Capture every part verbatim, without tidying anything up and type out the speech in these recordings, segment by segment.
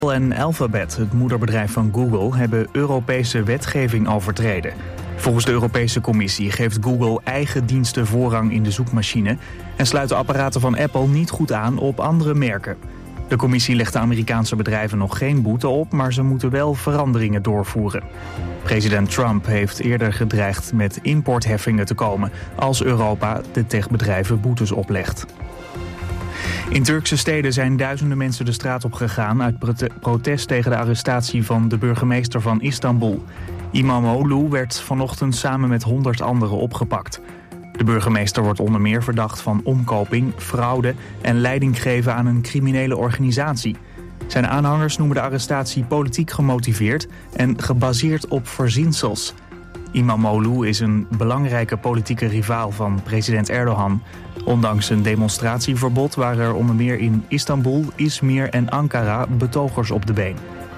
en Alphabet, het moederbedrijf van Google, hebben Europese wetgeving overtreden. Volgens de Europese Commissie geeft Google eigen diensten voorrang in de zoekmachine en sluit de apparaten van Apple niet goed aan op andere merken. De commissie legt de Amerikaanse bedrijven nog geen boete op, maar ze moeten wel veranderingen doorvoeren. President Trump heeft eerder gedreigd met importheffingen te komen als Europa de techbedrijven boetes oplegt. In Turkse steden zijn duizenden mensen de straat op gegaan uit prote- protest tegen de arrestatie van de burgemeester van Istanbul. İmamoğlu werd vanochtend samen met honderd anderen opgepakt. De burgemeester wordt onder meer verdacht van omkoping, fraude en leiding geven aan een criminele organisatie. Zijn aanhangers noemen de arrestatie politiek gemotiveerd en gebaseerd op verzinsels. İmamoğlu is een belangrijke politieke rivaal van president Erdogan. Ondanks een demonstratieverbod waren er onder meer in Istanbul, Izmir en Ankara betogers op de been.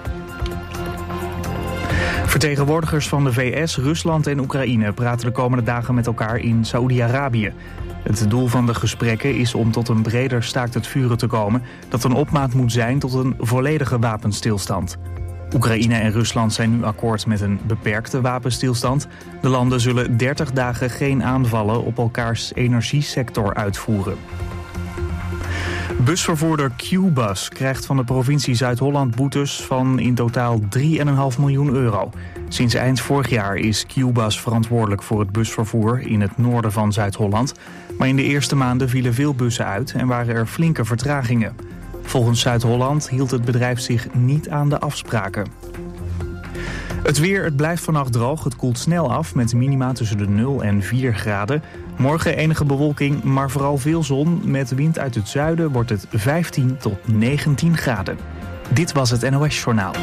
Vertegenwoordigers van de V S, Rusland en Oekraïne praten de komende dagen met elkaar in Saoedi-Arabië. Het doel van de gesprekken is om tot een breder staakt het vuren te komen dat een opmaat moet zijn tot een volledige wapenstilstand. Oekraïne en Rusland zijn nu akkoord met een beperkte wapenstilstand. De landen zullen dertig dagen geen aanvallen op elkaars energiesector uitvoeren. Busvervoerder Q-Bus krijgt van de provincie Zuid-Holland boetes van in totaal drie komma vijf miljoen euro. Sinds eind vorig jaar is Q-Bus verantwoordelijk voor het busvervoer in het noorden van Zuid-Holland. Maar in de eerste maanden vielen veel bussen uit en waren er flinke vertragingen. Volgens Zuid-Holland hield het bedrijf zich niet aan de afspraken. Het weer, het blijft vannacht droog. Het koelt snel af met minima tussen de nul en vier graden. Morgen enige bewolking, maar vooral veel zon. Met wind uit het zuiden wordt het vijftien tot negentien graden. Dit was het N O S Journaal.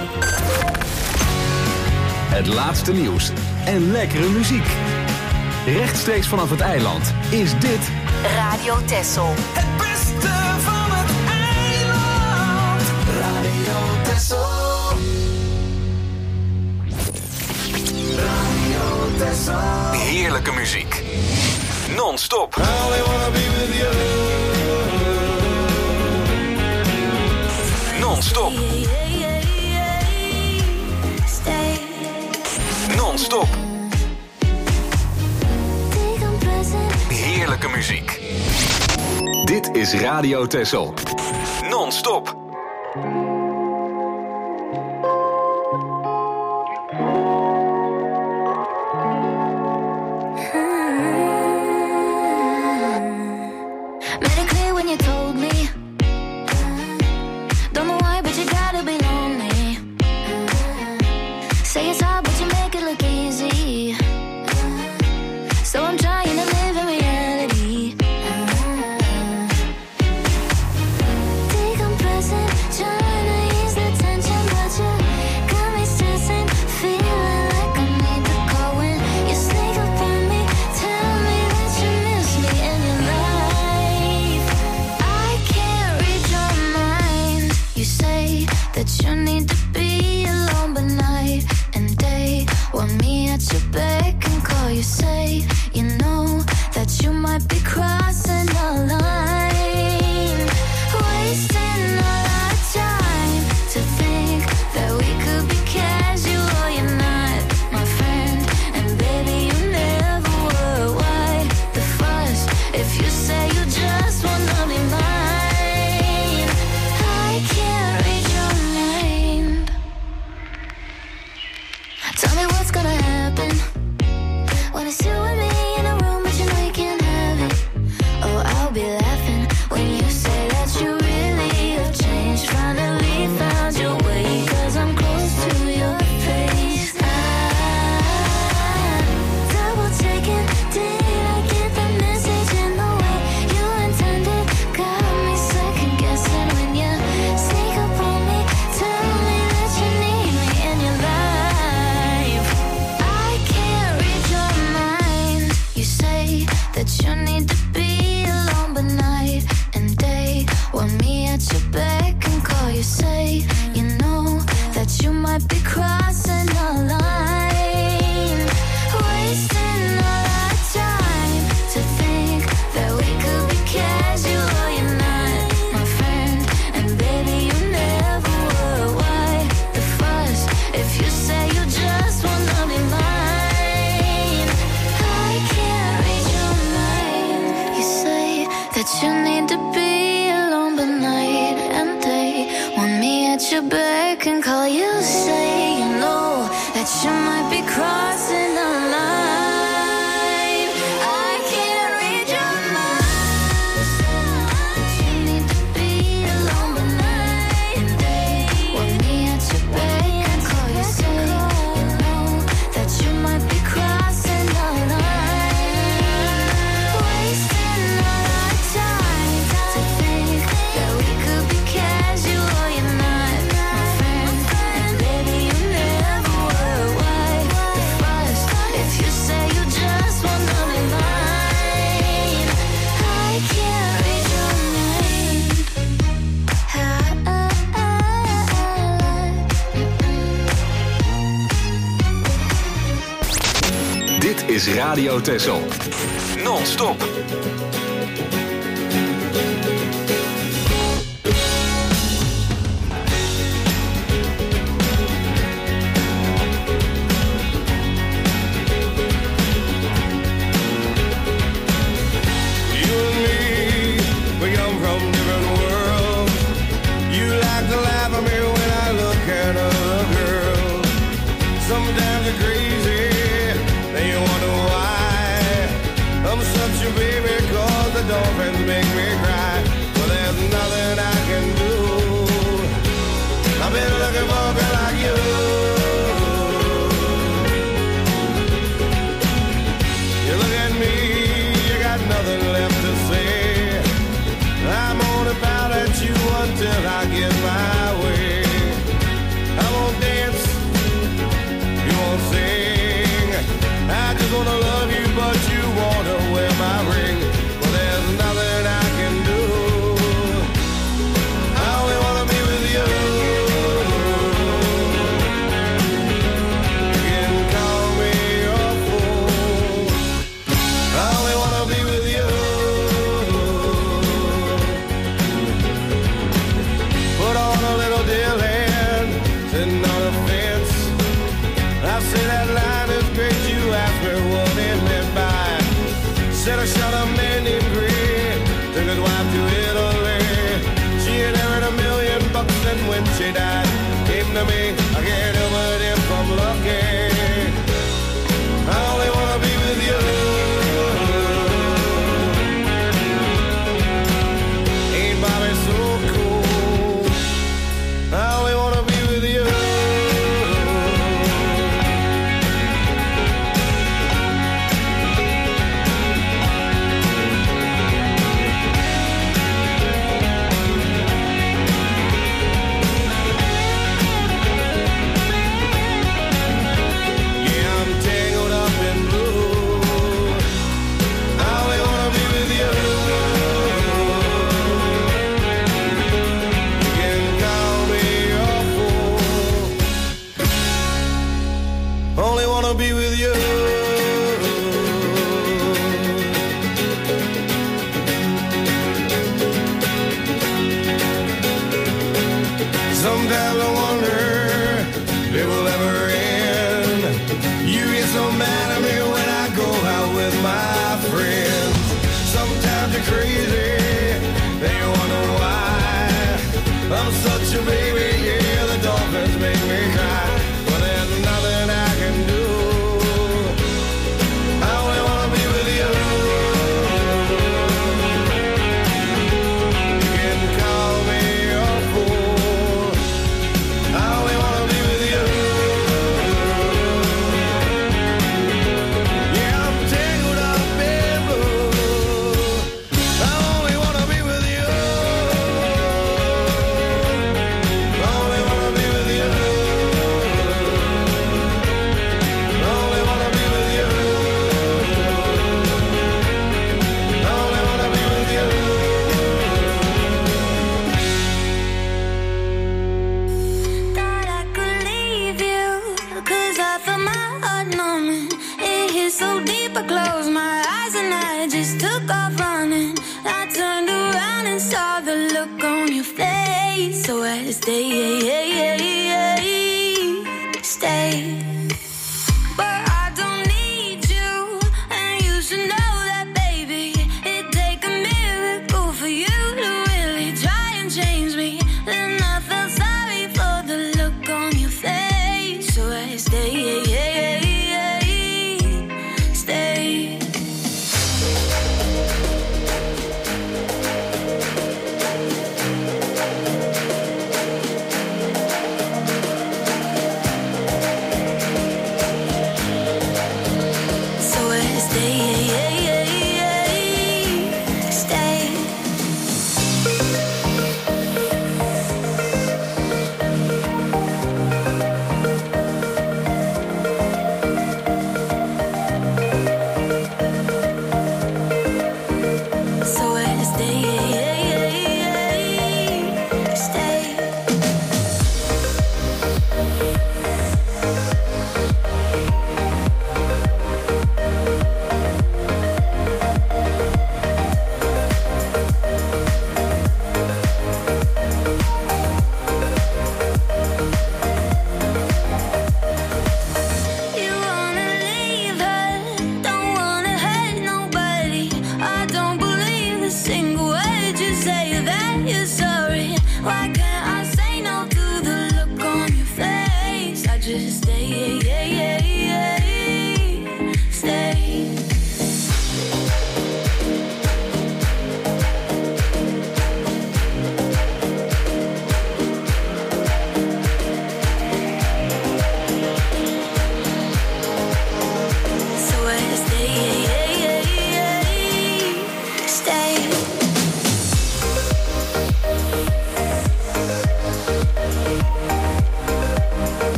Het laatste nieuws en lekkere muziek. Rechtstreeks vanaf het eiland is dit Radio Texel. Het beste van het eiland. Radio Texel. Radio Texel. heerlijke muziek. Non-stop. Non-stop. Non-stop. Heerlijke muziek. Dit is Radio Texel. Non-stop. at your back and call you, say you know that you might be crossing the line. I can't read your mind. You need to be alone but night and day. Want me at your back and call you, say you know that you might be crossing the line. Wasting all our time to think that we could be casual. You're not my friend, and baby you never were. Why the fuss if you say you just wanna be mine? I can't read your mind. Dit is Radio Texel. Non-stop. You and me, we come from different worlds. You like to laugh at me when I look at other girls. Sometimes you're crazy, then you wonder why. I'm such a baby 'cause the dolphins make me cry. Well, there's nothing I can do. I've been looking for a girl like you. You look at me, you got nothing left to say. I'm only bound at you until I get my way. I won't dance, you won't sing. I just wanna love you, but you wanna wear my ring. Well, there's nothing I can do. I only wanna be with you. You can call me your fool. I only wanna be with you. Put on a little deal hand, sitting on a fence. I say that line is great, you ask me what it meant by. Said I shot a man named Green, took his wife to Italy. She had earned a million bucks and when she died, came to me, I can't help it if I'm lucky. I only wanna be with you. Ain't Bobby so cool? I only wanna be with you. Yeah, I'm tangled up in blue. I only wanna be with you. You can call me your fool. Only wanna be with you. Sometimes I wonder if it will ever end. You get so mad at me when I go out with my friends. Sometimes you're crazy, then you wonder why. I'm such a baby, yeah, the dolphins make me cry. But there's nothing I can do. I only wanna be with you. You can call me your fool. I only wanna be with you. Yeah, I'm tangled up in blue. I only wanna be with you. I only wanna be with you. I only wanna be with you. I only wanna be with you. Thought I could leave you, 'cause I felt my heart numbing. It hit so deep, I closed my eyes and I just took off running. I turned around and saw the look on your face, so I had to stay, stay. But I don't need you, and you should know that, baby. It'd take a miracle for you to really try and change me. Then I felt sorry for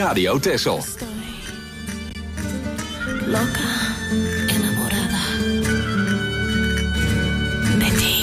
Radio Texel. Loca, enamorada de ti.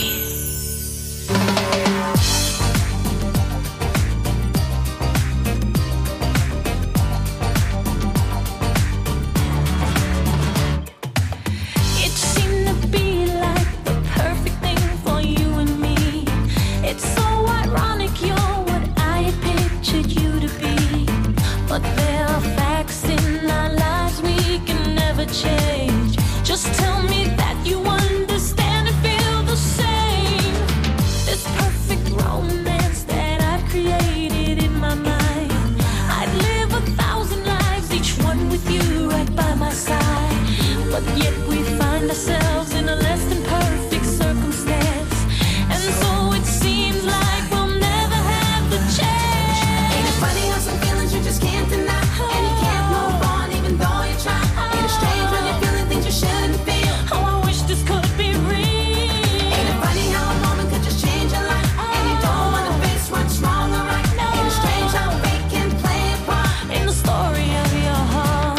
It seemed to be like the perfect thing for you and me. It's so ironic you're what I had pictured you to be. But there are facts in our lives we can never change. Just tell me that you understand and feel the same. This perfect romance that I've created in my mind, I'd live a thousand lives, each one with you right by my side. But yet we find ourselves in a less than perfect circumstance, and so it seems like we'll never have the chance. Ain't it funny how some feelings you just can't deny, and you can't move on even though you try. Ain't it strange when you're feeling things you shouldn't feel? Oh, I wish this could be real. Ain't it funny how a moment could just change your life, and you don't wanna face what's wrong or right? Ain't it strange how fate can play a part In the story of your heart,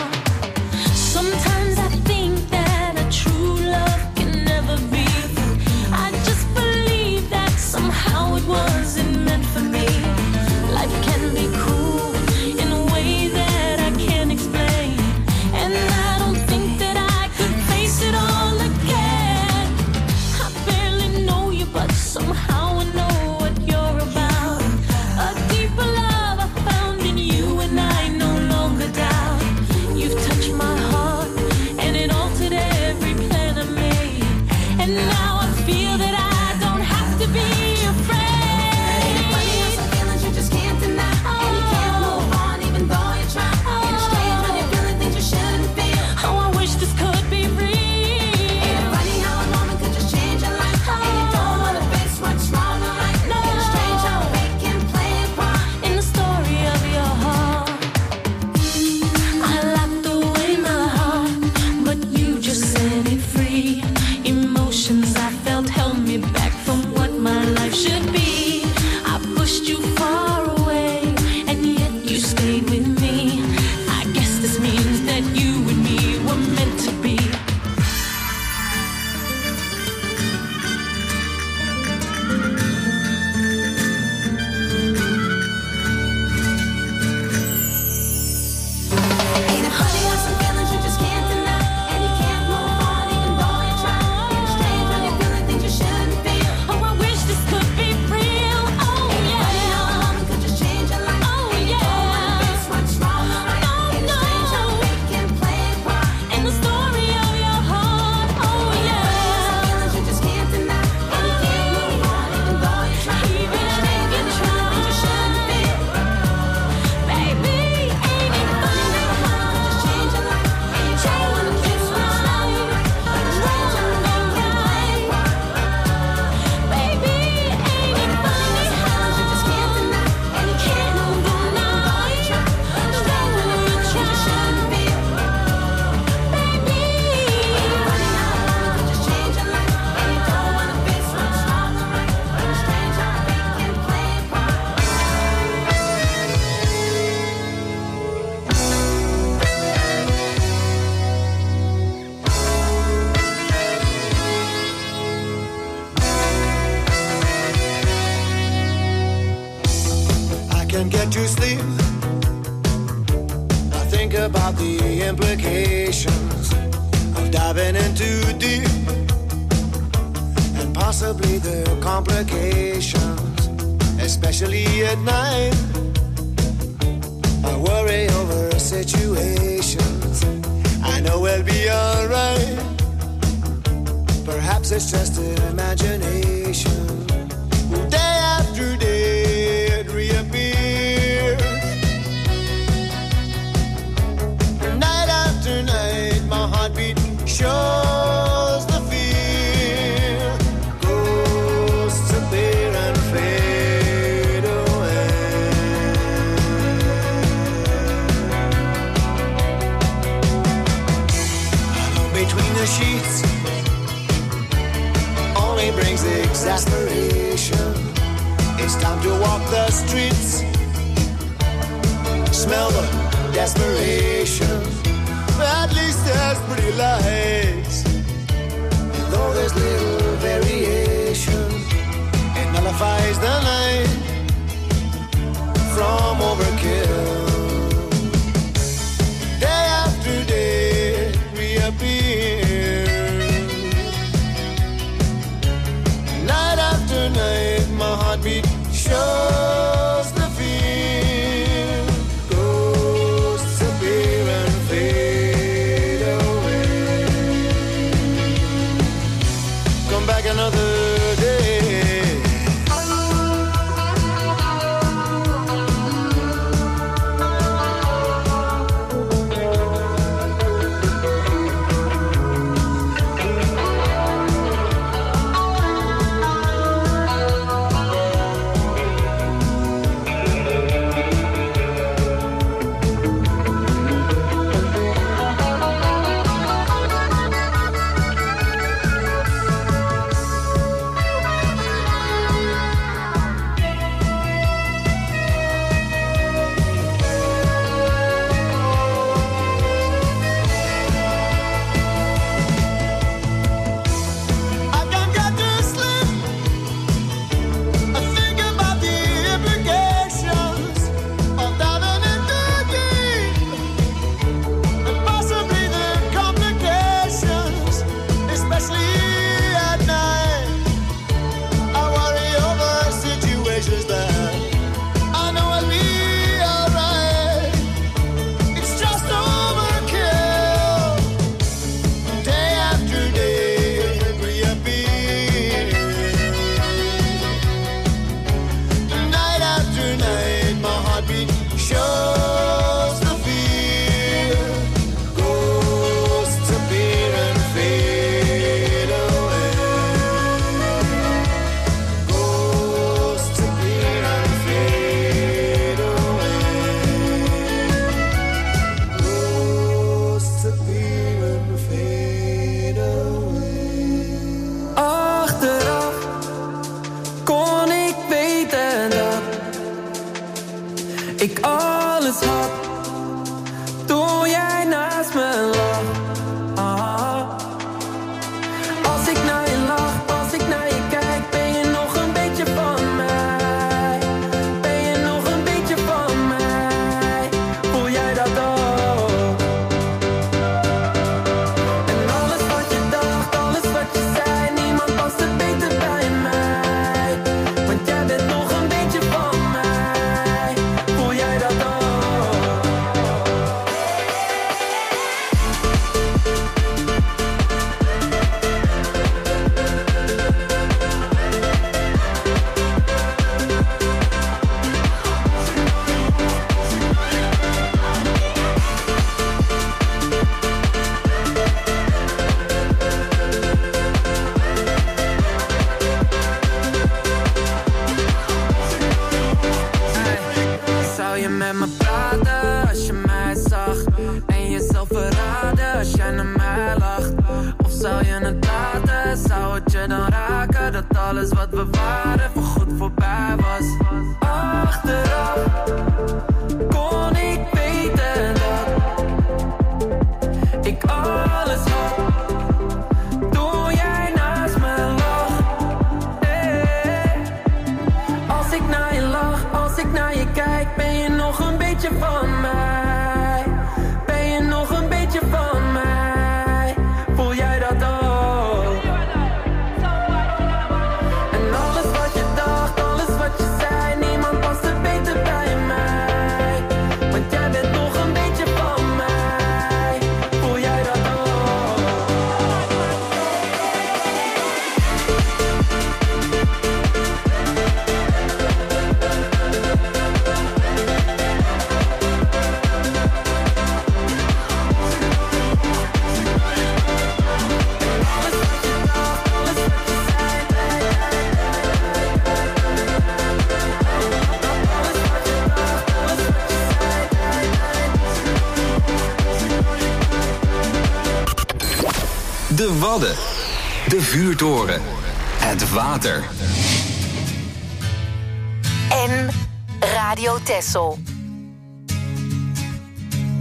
sometimes I think that a true love can never be. I just believe that somehow it wasn't meant for me. Life can be cruel in a way that I can't explain, and I don't think that I could face it all again. I barely know you, but somehow I know what you're about. A deeper love I found in you, and I no longer doubt. You've touched my heart, and it altered every plan I made. And now I feel that I don't have to be afraid. Ain't it funny how some feelings you just can't deny, and you can't move on even though you try? Ain't it strange when you're feeling things you shouldn't feel? Oh, I wish this could be real. Ain't it funny how a moment could just change your life, and you don't wanna face what's wrong or right? Ain't it strange how fate can play a part In the story of your heart, I locked away my heart, but you just set it free. Emotions I felt held me back from what my life should be. I pushed you far away, and yet you stayed with me. I guess this means that you and me were meant to be. Ain't it funny how some feelings you just can't deny, and you can't move on even though you try? Ain't it strange when you're feeling things you shouldn't feel? Oh, I wish this could be real. Oh, Ain't it funny how a yeah. moment could just change your life, Oh, and you don't wanna yeah. face what's wrong or right? Oh, Ain't it strange how no. fate can play a part In the story of your heart, oh yeah. feelings you just can't deny, and you can't move on even though you try. Even Ain't it strange when you're feeling things you shouldn't feel? Baby, ain't it funny Just change your life, and you don't wanna face what's wrong or right? Ain't it strange how fate can play a part? Baby, ain't it funny how You just can't deny, and you can't move on even though you try. Ain't it strange when you're feeling things you shouldn't feel? baby? Funny how a moment could just change your life, and you don't wanna face what's wrong or right? Ain't it strange how fate can play a part? I can't get to sleep. I think about the implications of diving in too deep, and possibly the complications, especially at night. I worry over situations. I know we'll be alright. Perhaps it's just an imagination. Day after day it reappears. Night after night my heartbeat shows the fear. Ghosts appear and fade away. Alone between the sheets only brings exasperation. It's time to walk the streets, smell the desperation. At least there's pretty lights. And though there's little variation, it nullifies the night from overkill. Day after day reappear. Night after night my heartbeat shows the fear. Ghosts appear and fade away. Come back another day. Ik alles had toen jij naast me lag. Ah. Als ik naar je lach, als ik naar je kijk, ben je nog een beetje van mij. Ben je nog een beetje van mij? Voel jij dat ook? En alles wat je dacht, alles wat je zei, niemand past het beter bij mij. Want jij bent nog een beetje van mij. Voel jij dat ook? Zou je met me praten als je mij zag? En jezelf verraden als jij naar mij lacht? Of zou je het laten? Zou het je dan raken dat alles wat we waren voorgoed voorbij was? Achteraf kon ik weten dat ik alles had toen jij naast me lag. Hey. Als ik naar je lach, als ik naar je kijk, ben je nog een beetje van mij? Ben je nog een beetje van mij? Voel jij dat ook? En alles wat je dacht, alles wat je zei, niemand past het beter bij mij. Want jij bent nog een beetje van mij. Voel jij dat ook? De Wadden. De vuurtoren. Het water. En Radio Texel.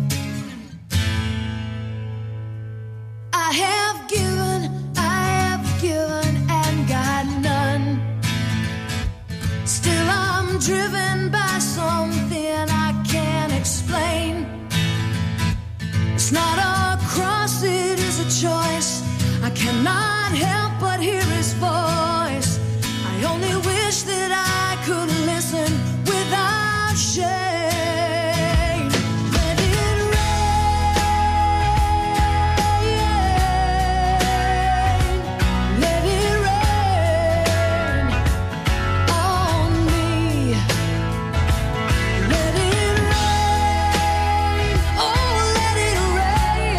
not a cross, it is a choice. I cannot help but hear his voice. I only wish that I could listen without shame. Let it rain, let it rain on me. Let it rain, oh let it rain.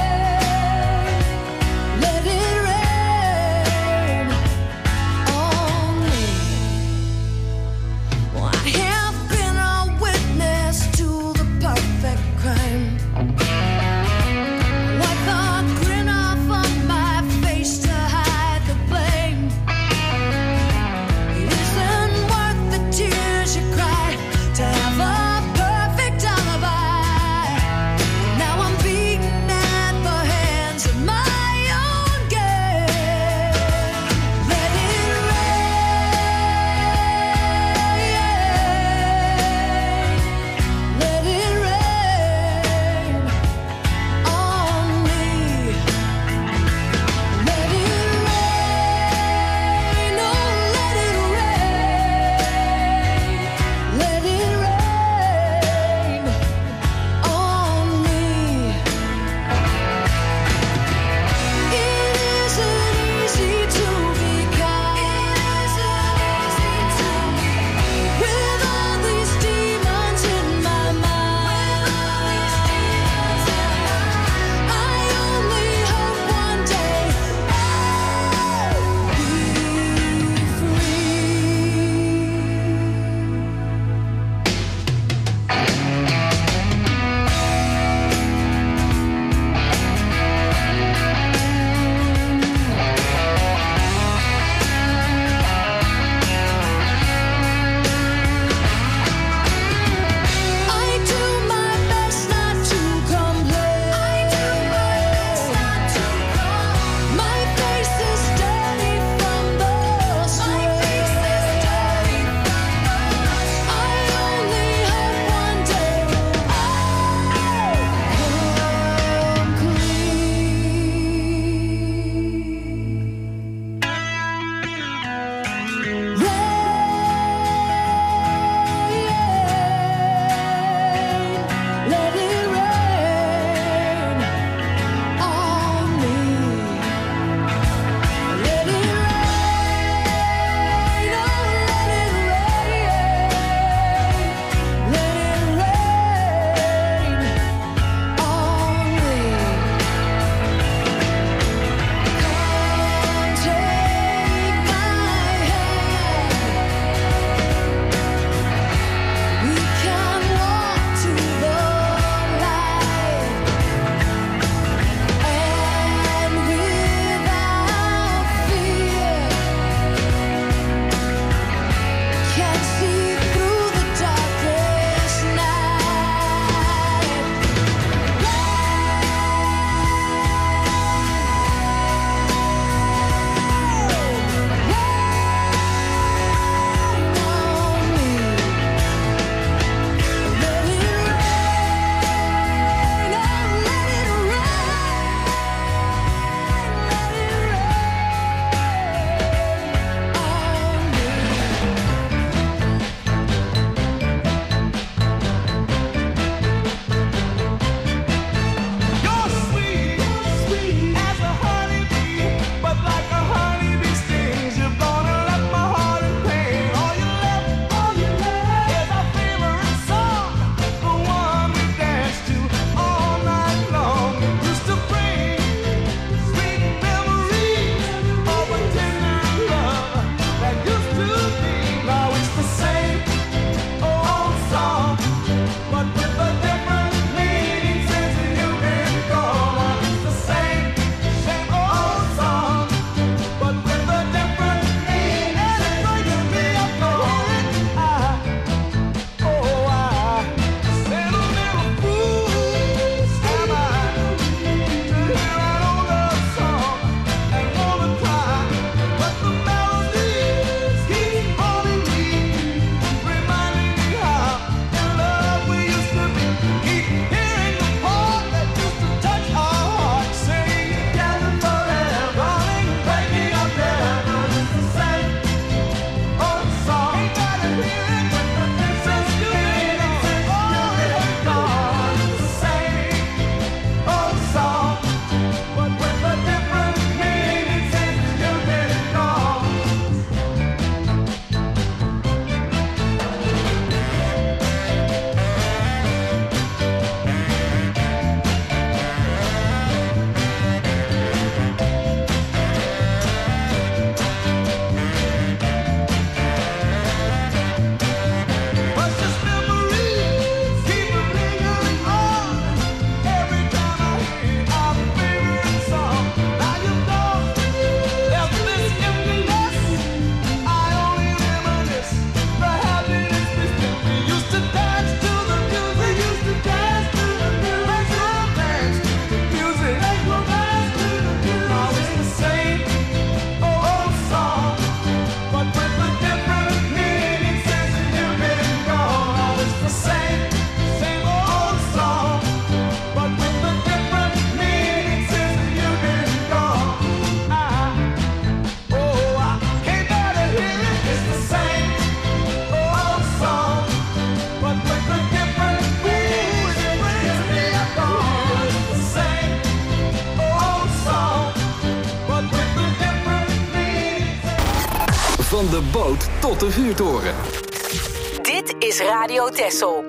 de boot tot de vuurtoren. Dit is Radio Texel.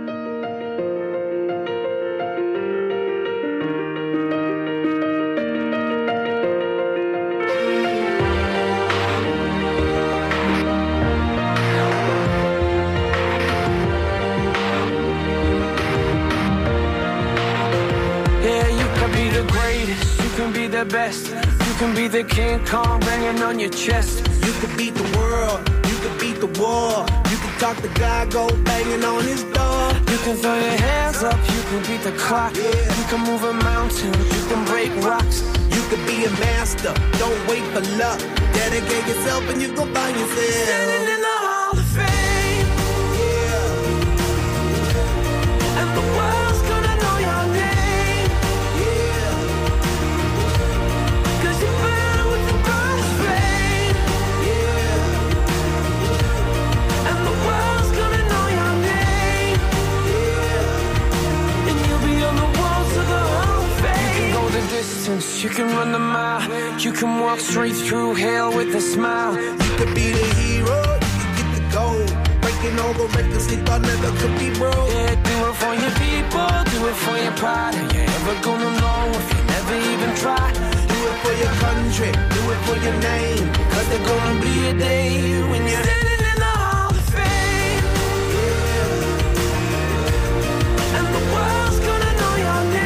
The best. You can be the King Kong banging on your chest. You could beat the world, you could beat the war. You can talk to God, go banging on his door. You can throw your hands up, you can beat the clock. Yeah. You can move a mountain, you can break rocks. You could be a master, don't wait for luck. Dedicate yourself and you go find yourself. Standing in the Hall of Fame. Yeah. And the world's gonna know your name. You can run the mile, you can walk straight through hell with a smile. You could be the hero, you can get the gold. Breaking all the records they thought never could be broke. Yeah, do it for your people, do it for your pride. Are you ever gonna know if you never even try? Do it for your country, do it for your name. Cause there's gonna be a day when you're standing in the Hall of Fame. Yeah. And the world's gonna know your name.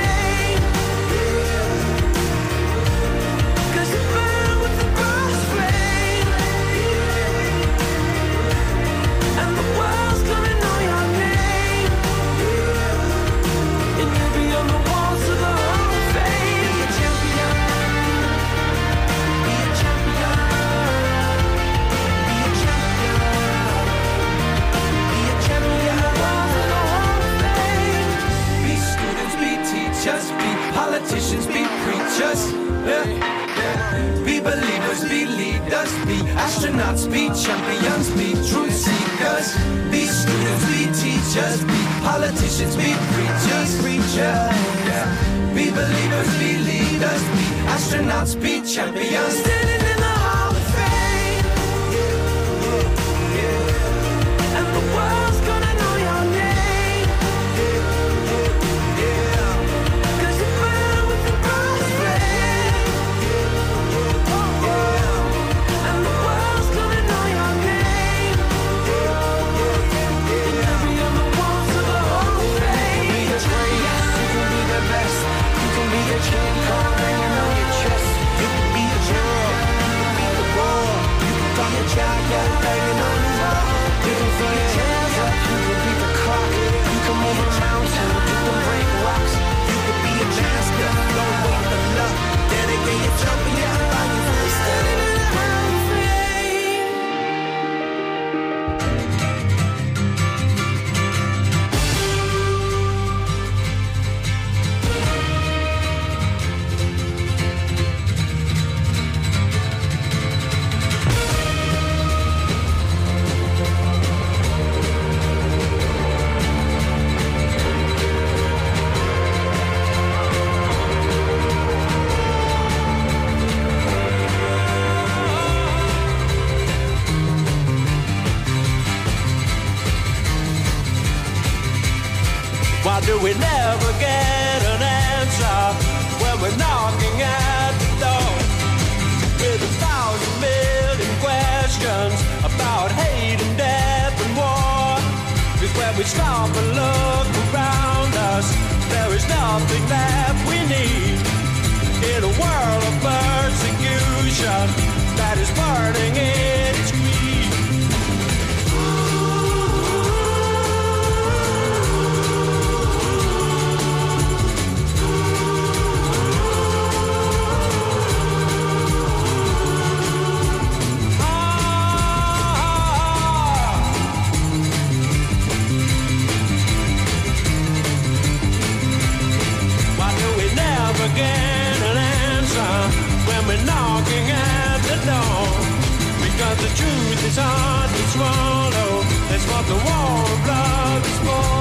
Politicians be preachers, yeah, yeah. Be believers, be leaders, be astronauts, be champions, be truth seekers. Be students, be teachers, be politicians, be preachers, preachers. Yeah. Be believers, be leaders, be astronauts, be champions. Standing in the Hall of Fame. Yeah, yeah, yeah. And the world's gonna know your name. Why do we never get an answer when we're knocking at the door? With a thousand million questions about hate and death and war. Cause when we stop and look around us, there is nothing that we need. In a world of persecution that is burning in its greed. Get an answer when we're knocking at the door. Because the truth is hard to swallow. That's what the war of love is for.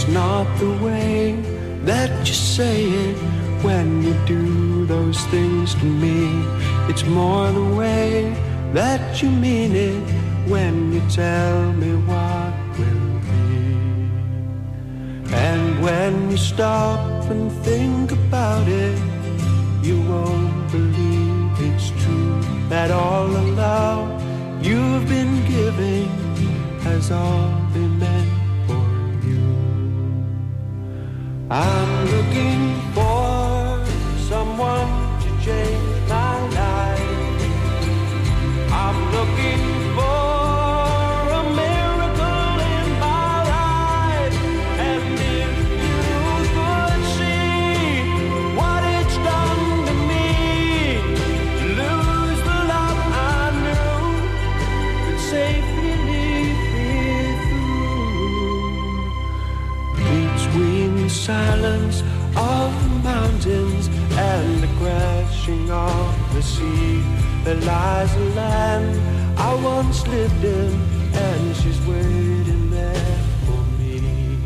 It's not the way that you say it when you do those things to me. It's more the way that you mean it when you tell me what will be. And when you stop and think about it, you won't believe it's true that all the love you've been giving has all been meant for you. I'm looking for someone to change my life. I'm looking for a miracle in my life. And if you could see what it's done to me, to lose the love I knew could safely lead me through. Between the silence of the mountains and the crashing of the sea, there lies a land I once lived in, and she's waiting there for me.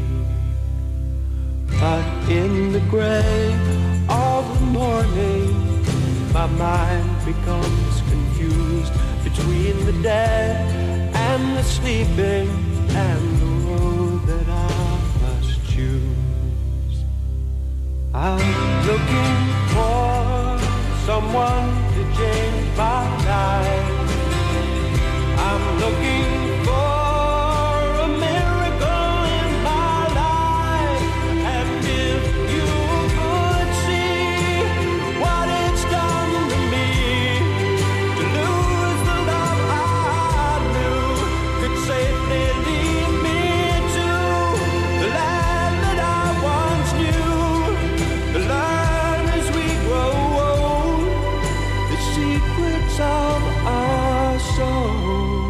But in the gray of the morning, my mind becomes confused between the dead and the sleeping, and the road that I must choose. I'm looking for someone to change my life. I'm looking for a miracle in my life. And if you could see what it's done to me, to lose the love I knew could safely lead me to the land that I once knew, to learn as we grow old the secrets of our soul.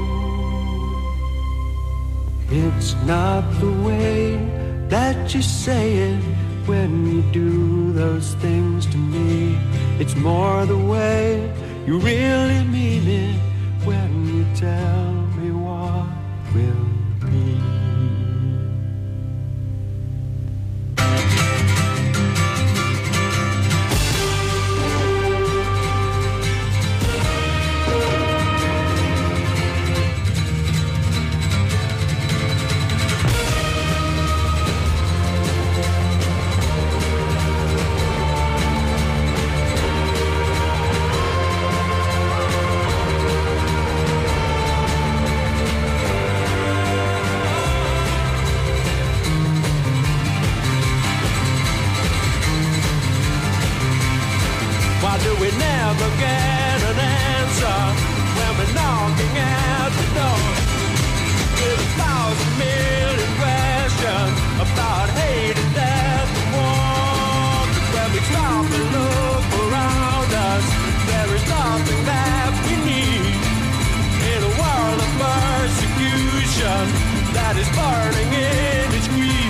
It's not the way that you say it when you do those things to me. It's more the way you really mean it when you tell me what will be. Why do we never get an answer when we're knocking at the door? With a thousand million questions about hate and death and war. But when we stop and look around us, there is nothing that we need in a world of persecution that is burning in its greed.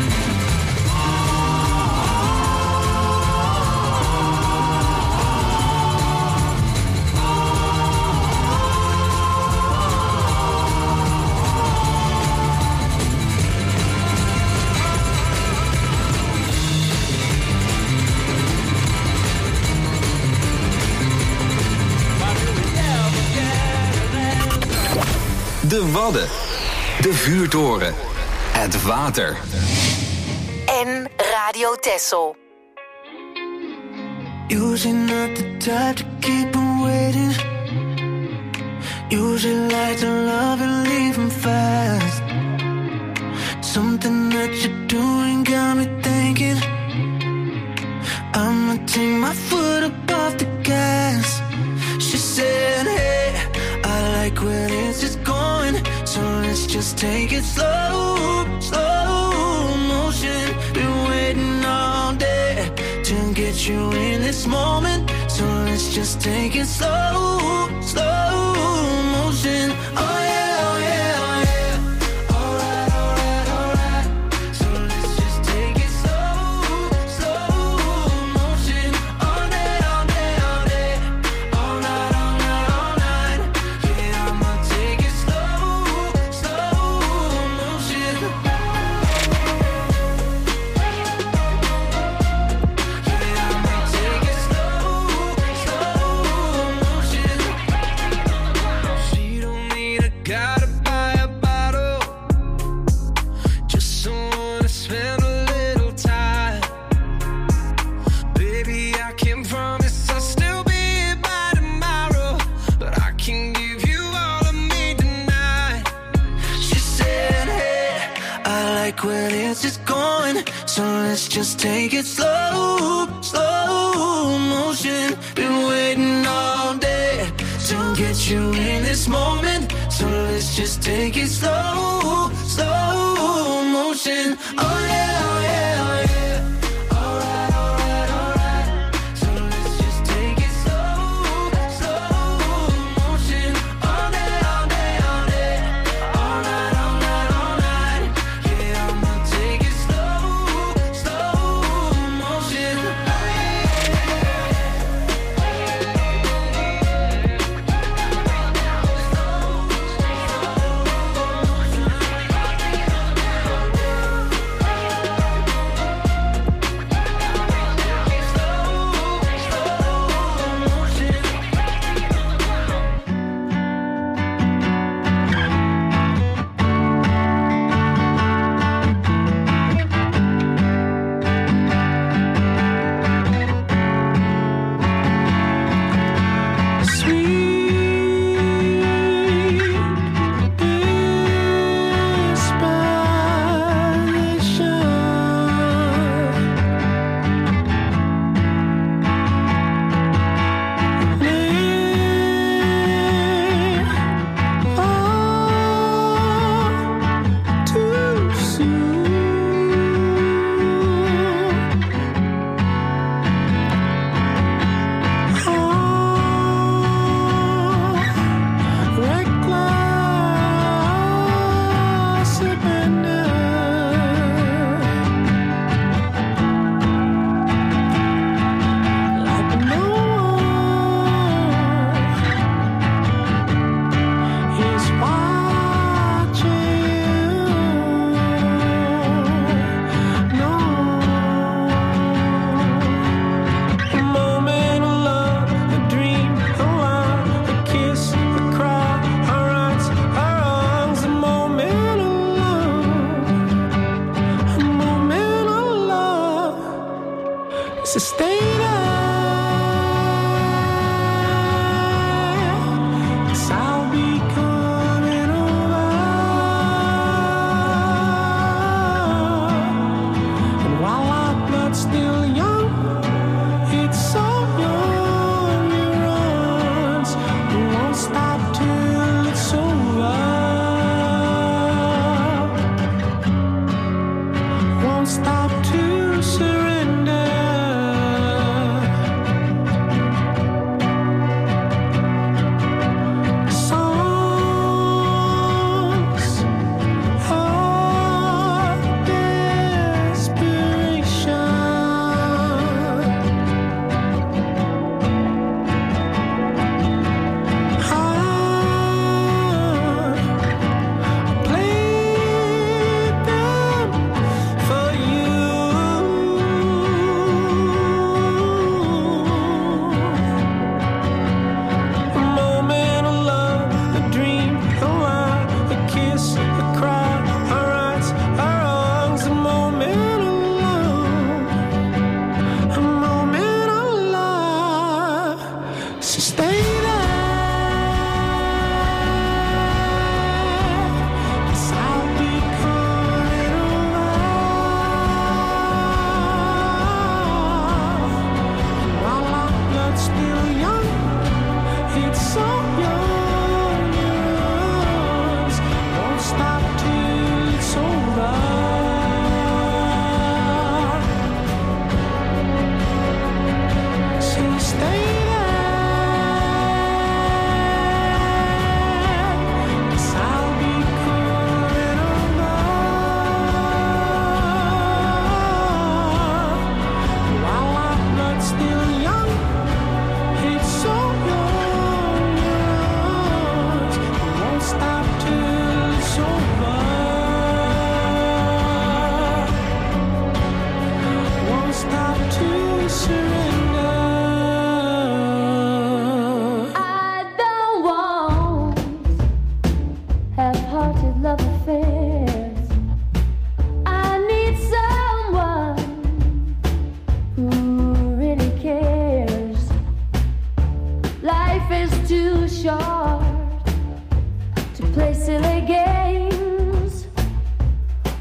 De Wadden. De Vuurtoren. Het water. En Radio Texel. Usually not the type to keep on waiting. Usually like to love and leave him fast. Something that you're doing got me thinking I'ma take my foot up off the gas. She said, hey, I like where this is going, so let's just take it slow, slow motion. Been waiting all day to get you in this moment, so let's just take it slow, slow motion. Oh yeah, oh yeah, oh yeah. Alright, alright, alright. So let's just take it slow, slow motion. All day, all day, all day. All night, all night, all night. Yeah, I'ma take it slow, slow motion. like when it's just going. So let's just take it slow, slow motion. Been waiting all day to get you in this moment. So let's just take it slow, slow motion. Oh yeah, oh yeah, oh yeah. Alright, alright, alright. So let's just take it slow, slow motion. All day, all day, all day. All night, all night, all night. Yeah, I'ma take it slow, slow motion.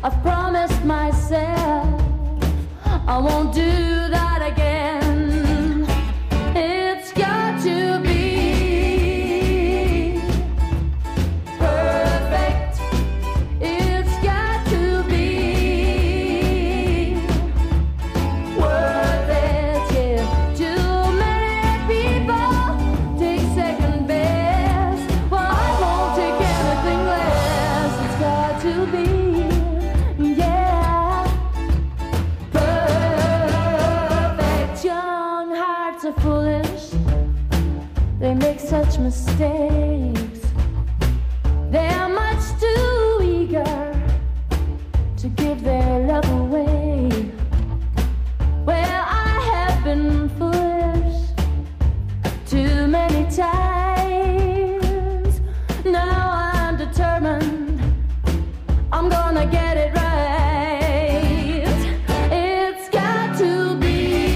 I've promised myself I won't do that again. It's got to be perfect. It's got to be worth it. Yeah. Too many people take second best. Well, I won't take anything less. It's got to be. Foolish, they make such mistakes. They're much too eager to give their love away. Well, I have been foolish too many times. Now I'm determined I'm gonna get it right. It's got to be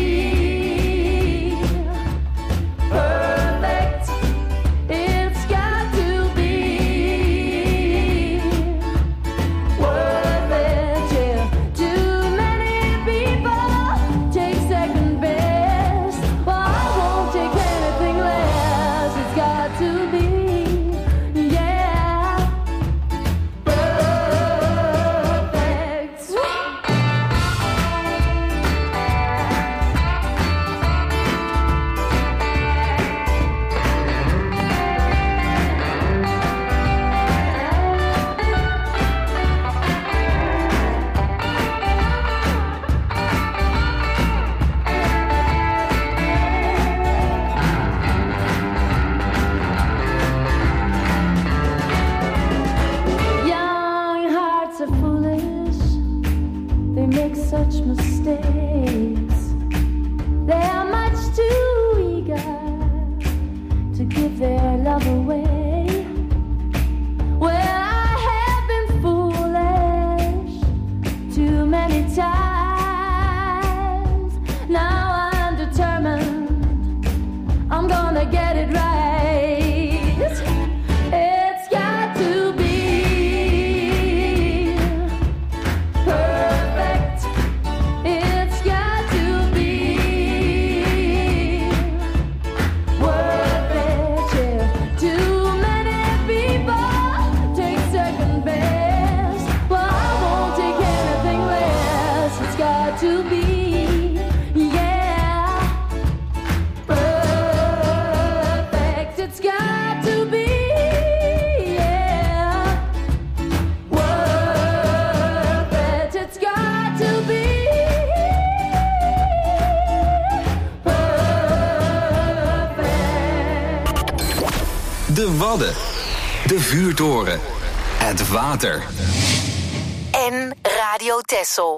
such mistakes. They are much too eager to give their love away. Well, I have been foolish too many times. Now I'm determined I'm gonna get it right. It's got to be to be, yeah, perfect. It's got to be, yeah, worth it. It's got to be perfect. De Wadden, de vuurtoren, het water. En Radio Texel.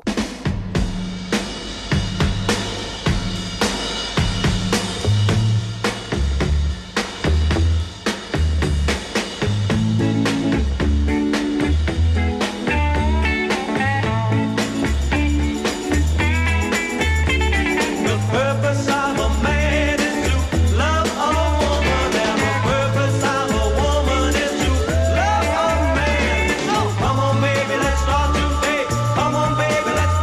Come on, baby, let's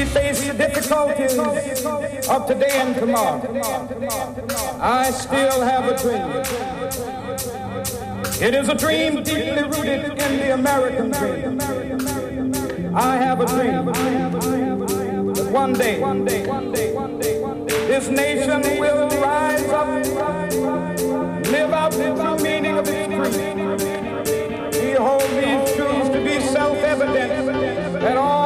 we face the difficulties of today and tomorrow, I still have a dream. It is a dream deeply rooted in the American dream. I have a dream that one day this nation will rise up, live out the true meaning of its creed. We hold these truths to be self-evident that all